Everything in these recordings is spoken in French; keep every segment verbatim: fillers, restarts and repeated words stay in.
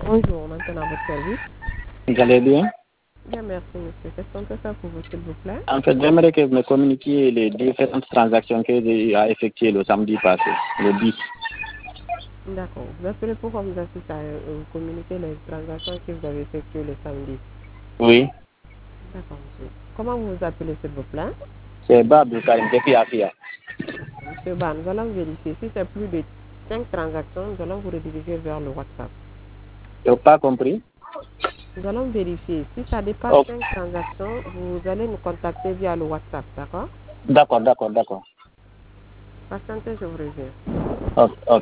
Bonjour, maintenant votre service. Vous allez bien? Bien, merci monsieur. Qu'est-ce qu'on peut faire pour vous, s'il vous plaît? En fait, j'aimerais que vous me communiquiez les différentes transactions que j'ai effectuées le samedi passé, le dix. D'accord. Vous appelez pour qu'on vous assiste à euh, vous communiquer les transactions que vous avez effectuées le samedi. Oui. D'accord, monsieur. Comment vous vous appelez, s'il vous plaît? C'est Babou Karim, depuis Afia. Monsieur Ba, nous allons vérifier. Si c'est plus de cinq transactions, nous allons vous rediriger vers le WhatsApp. Je n'ai pas compris. Nous allons vérifier. Si ça dépasse Oh. cinq transactions, vous allez nous contacter via le WhatsApp, d'accord? D'accord, d'accord, d'accord. Patientez, je vous reviens. Ok, ok.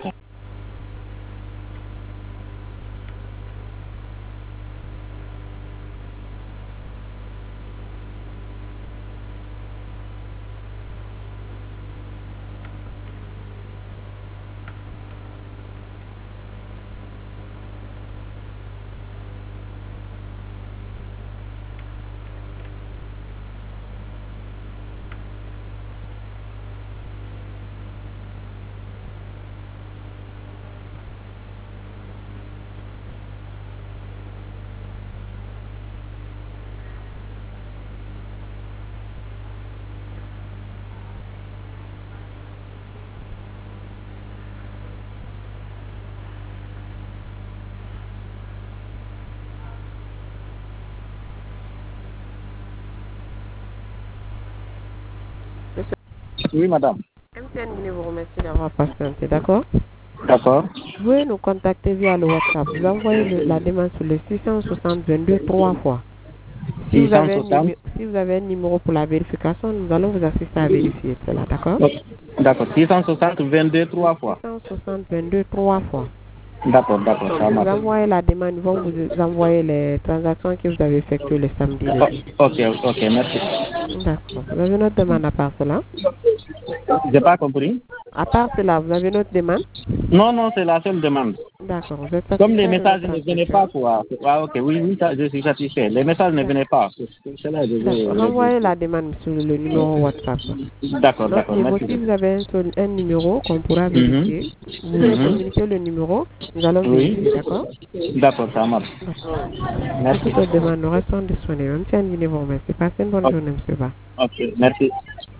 Monsieur Oui, madame. M T N Guinée vous remercie d'avoir patienté, d'accord? D'accord. Vous pouvez nous contacter via le WhatsApp. Vous envoyez le- la demande sur le six cent soixante vingt-deux trois fois. Si vous, avez un six cent soixante. numé- si vous avez un numéro pour la vérification, nous allons vous assister à vérifier cela, d'accord? D'accord. six cent soixante, vingt-deux, trois fois. six cent soixante vingt-deux trois fois. D'accord, d'accord, ça Vous marche. envoyez la demande, ils vont vous envoyer les transactions que vous avez effectuées le samedi, le dix. Oh, ok, ok, merci. D'accord. Vous avez notre demande à part cela? J'ai pas compris. À part cela, vous avez notre demande? Non, non, c'est la seule demande. D'accord. Vous êtes Comme les satisfait de messages notre ne venaient entretien? pas, quoi. Ah, ok, oui, oui, ça, je suis satisfait. Les messages ne venaient pas. C'est cela, je vais D'accord. le Renvoyez dire. la demande sur le numéro WhatsApp. D'accord, Notre d'accord, numéro, merci si beaucoup. vous avez un, seul- un numéro qu'on pourra Mhm. vérifier, vous nous Mhm. communiquez le numéro, nous allons Oui. vérifier, d'accord? D'accord, ça marche. D'accord. Pour Merci. toute autre demande, nous restons disponibles. Monsieur Nguyen vous remercie. Passez une bonne Ok, journée, monsieur Ba. ok, merci.